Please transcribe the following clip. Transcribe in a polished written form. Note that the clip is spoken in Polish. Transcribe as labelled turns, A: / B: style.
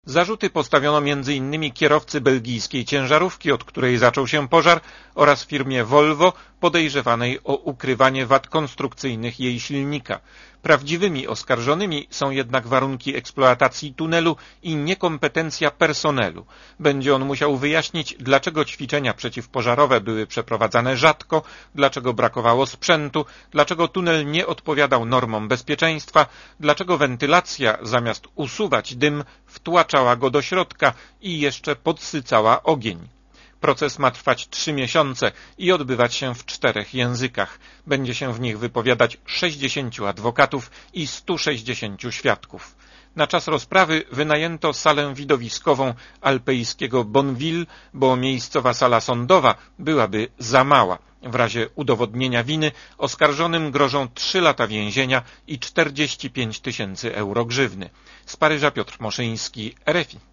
A: Zarzuty postawiono m.in. kierowcy belgijskiej ciężarówki, od której zaczął się pożar, oraz firmie Volvo, podejrzewanej o ukrywanie wad konstrukcyjnych jej silnika. Prawdziwymi oskarżonymi są jednak warunki eksploatacji tunelu i niekompetencja personelu. Będzie on musiał wyjaśnić, dlaczego ćwiczenia przeciwpożarowe były przeprowadzane rzadko, dlaczego brakowało sprzętu, dlaczego tunel nie odpowiadał normom bezpieczeństwa, dlaczego wentylacja zamiast usuwać dym wtłaczała go do środka i jeszcze podsycała ogień. Proces ma trwać 3 miesiące i odbywać się w 4 językach. Będzie się w nich wypowiadać 60 adwokatów i 160 świadków. Na czas rozprawy wynajęto salę widowiskową alpejskiego Bonneville, bo miejscowa sala sądowa byłaby za mała. W razie udowodnienia winy oskarżonym grożą 3 lata więzienia i 45 000 euro grzywny. Z Paryża Piotr Moszyński, RFI.